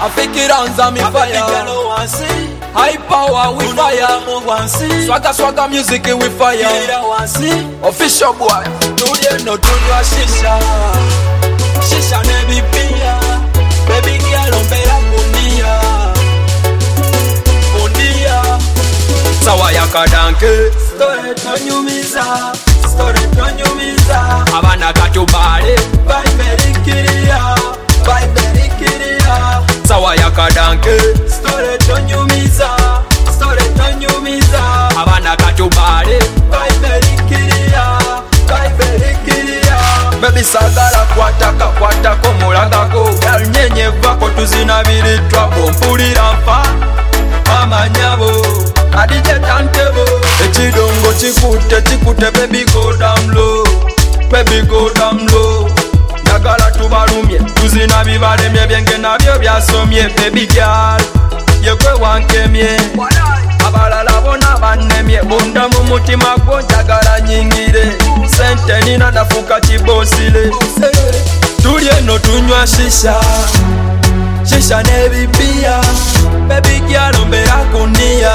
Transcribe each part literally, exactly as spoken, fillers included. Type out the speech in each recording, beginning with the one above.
Afikiranza mi fire. High power we fire. Swagga swagga music we fire. Official boy. Tulie no tunywa shisha. Shisha nebi pia. Baby girl ombera kunia. Kunia. Sawa ya kadanke. Story tonyumiza. Story tonyumiza. Abana katubale. Bye very kiria. Bye very kiria. Sawa ya kadanke. Story tonyumiza. Story tonyumiza. Abana katubale. Bye very kiria. Bye very kiria. Baby sagala kwataka kwatako mulagako. Girl nyenye vako tuzina biritwa mpulira mfa. Mama nyabo adije tantebo. Ekidongo chikute chikute baby go down low. Baby go down low. Nagala tubalumye tuzina bibalemye byenge nabyo byasomye. Baby girl yekwe wankemye. Abalala bona bannemye. Bunda mu mutima gwo njagala nyingire. Sente nina nafuka kibosile. Tulye no tunywa shisha. Shisha nebibia. Baby girl ombera kunia.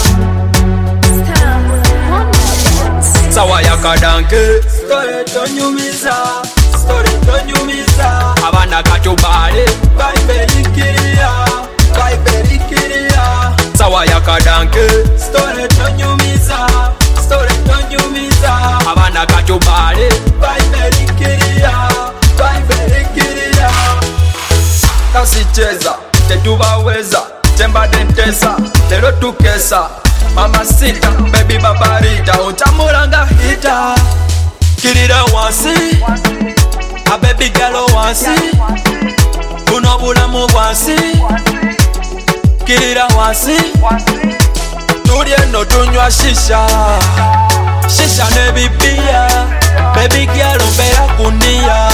Sawa ya kadanke. Story tonyumiza. Story tonyumiza. Abana katubale. Bye very kiria. Bye very kiria. Sawa ya kadanke. Story tonyumiza. Story tonyumiza. Abana katubale. Bye very kiria. Bye very kiria. Kasicheza tetubaweza. Temba dentesa lero tukesa. Mama sita baby babarita. Utamulanga hita. Kirira wansi. A baby girl wansi. Kuno bulamu wansi. Kirira wansi. Tulye no tunywa shisha. Shisha nebibia. Baby girl ombera kunia.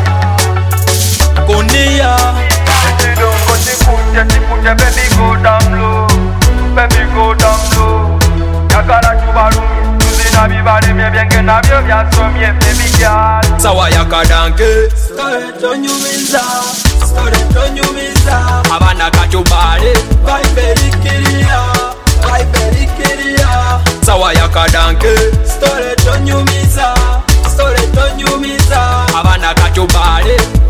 Kunia. Ekidongo chikute chikute baby go down low. Baby go down low. Yagala tubalumye tuzina bibalemye byenge nabyo byasomye baby girl. Sawa ya kadanke. Story tonyumiza. Story tonyumiza. Abana katubale. Bye very kiria. Bye very kiria. Sawa ya kadanke. Story tonyumiza. Story tonyumiza. Abana katubale.